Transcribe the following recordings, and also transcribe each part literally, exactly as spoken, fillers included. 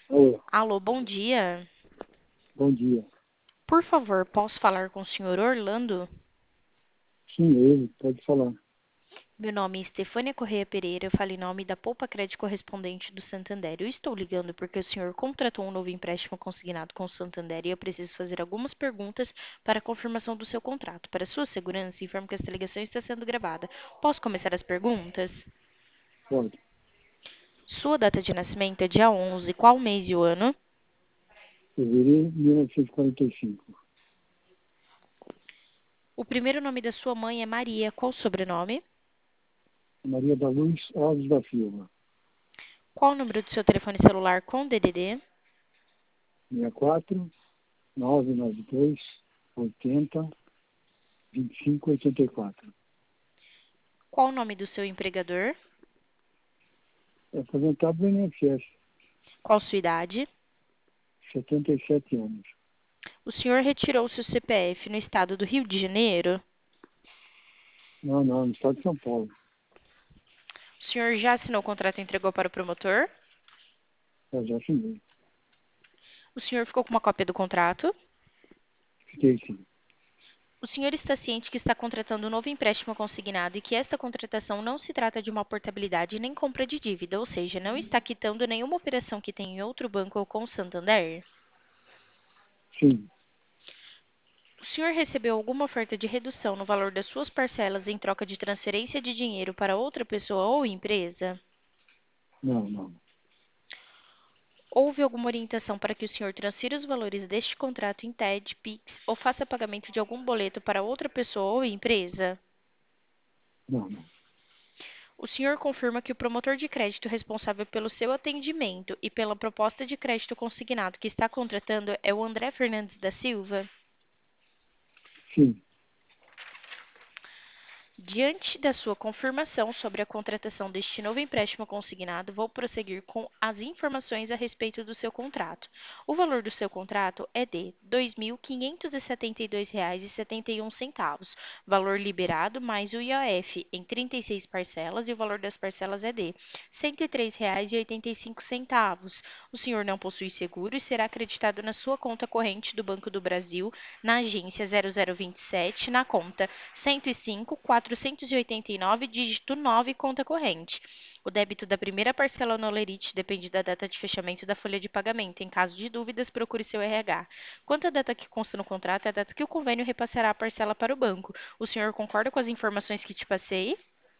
Alô, Alô, bom dia. bom dia. Por favor, posso falar com o senhor Orlando? Sim, ele, pode falar. Meu nome é Estefânia Correia Pereira, eu falo em nome da Poupa Crédito Correspondente do Santander. Eu estou ligando porque o senhor contratou um novo empréstimo consignado com o Santander e eu preciso fazer algumas perguntas para a confirmação do seu contrato. Para sua segurança, informo que esta ligação está sendo gravada. Posso começar as perguntas? Pode. Sua data de nascimento é dia onze, qual mês e o ano? Fevereiro de mil novecentos e quarenta e cinco. O primeiro nome da sua mãe é Maria, qual o sobrenome? Maria da Luz Alves da Silva. Qual o número do seu telefone celular com D D D? sessenta e quatro, novecentos e noventa e dois, oitenta, vinte e cinco, oitenta e quatro. Qual o nome do seu empregador? É aposentado do I N S S, Qual sua idade? setenta e sete anos. O senhor retirou seu C P F no estado do Rio de Janeiro? Não, não, no estado de São Paulo. O senhor já assinou o contrato e entregou para o promotor? Eu já assinei. O senhor ficou com uma cópia do contrato? Fiquei sim. O senhor está ciente que está contratando um novo empréstimo consignado e que esta contratação não se trata de uma portabilidade nem compra de dívida, ou seja, não está quitando nenhuma operação que tem em outro banco ou com o Santander? Sim. O senhor recebeu alguma oferta de redução no valor das suas parcelas em troca de transferência de dinheiro para outra pessoa ou empresa? Não, não. Houve alguma orientação para que o senhor transfira os valores deste contrato em T E D, Pix ou faça pagamento de algum boleto para outra pessoa ou empresa? Não, não. O senhor confirma que o promotor de crédito responsável pelo seu atendimento e pela proposta de crédito consignado que está contratando é o André Fernandes da Silva? Sim. Diante da sua confirmação sobre a contratação deste novo empréstimo consignado, vou prosseguir com as informações a respeito do seu contrato. O valor do seu contrato é de dois mil quinhentos e setenta e dois reais e setenta e um centavos, valor liberado mais o I O F em trinta e seis parcelas e o valor das parcelas é de cento e três reais e oitenta e cinco centavos. O senhor não possui seguro e será acreditado na sua conta corrente do Banco do Brasil, na agência zero zero vinte e sete, na conta cento e cinco, quatrocentos e oitenta e nove, dígito nove, conta corrente. O débito da primeira parcela no Olerite depende da data de fechamento da folha de pagamento. Em caso de dúvidas, procure seu R H. Quanto à data que consta no contrato, é a data que o convênio repassará a parcela para o banco. O senhor concorda com as informações que te passei?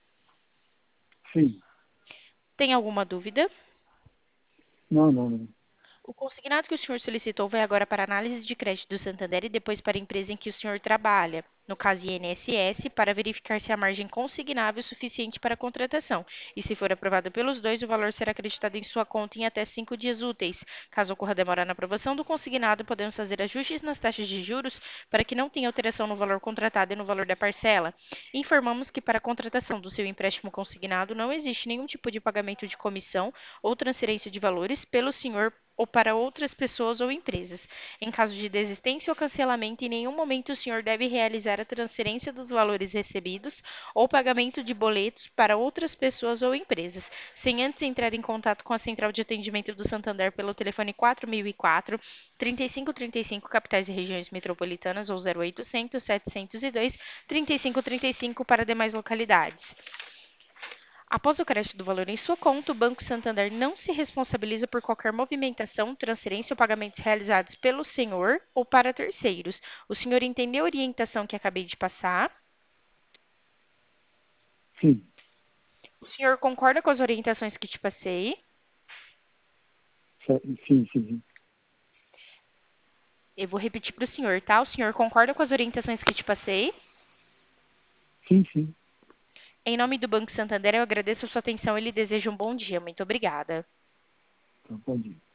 Sim. Tem alguma dúvida? Não, não, não. O consignado que o senhor solicitou vai agora para a análise de crédito do Santander e depois para a empresa em que o senhor trabalha, no caso I N S S, para verificar se a margem consignável é suficiente para a contratação. E se for aprovado pelos dois, o valor será acreditado em sua conta em até cinco dias úteis. Caso ocorra demora na aprovação do consignado, podemos fazer ajustes nas taxas de juros para que não tenha alteração no valor contratado e no valor da parcela. Informamos que para a contratação do seu empréstimo consignado não existe nenhum tipo de pagamento de comissão ou transferência de valores pelo senhor ou para outras pessoas ou empresas. Em caso de desistência ou cancelamento, em nenhum momento o senhor deve realizar a transferência dos valores recebidos ou pagamento de boletos para outras pessoas ou empresas, sem antes entrar em contato com a Central de Atendimento do Santander pelo telefone quatro mil e quatro, trinta e cinco trinta e cinco, capitais e regiões metropolitanas, ou zero oitocentos, setecentos e dois, trinta e cinco trinta e cinco para demais localidades. Após o crédito do valor em sua conta, o Banco Santander não se responsabiliza por qualquer movimentação, transferência ou pagamentos realizados pelo senhor ou para terceiros. O senhor entendeu a orientação que acabei de passar? Sim. O senhor concorda com as orientações que te passei? Sim, sim, sim. Eu vou repetir para o senhor, tá? O senhor concorda com as orientações que te passei? Sim, sim. Em nome do Banco Santander, eu agradeço a sua atenção e lhe desejo um bom dia. Muito obrigada. Então, pode ir.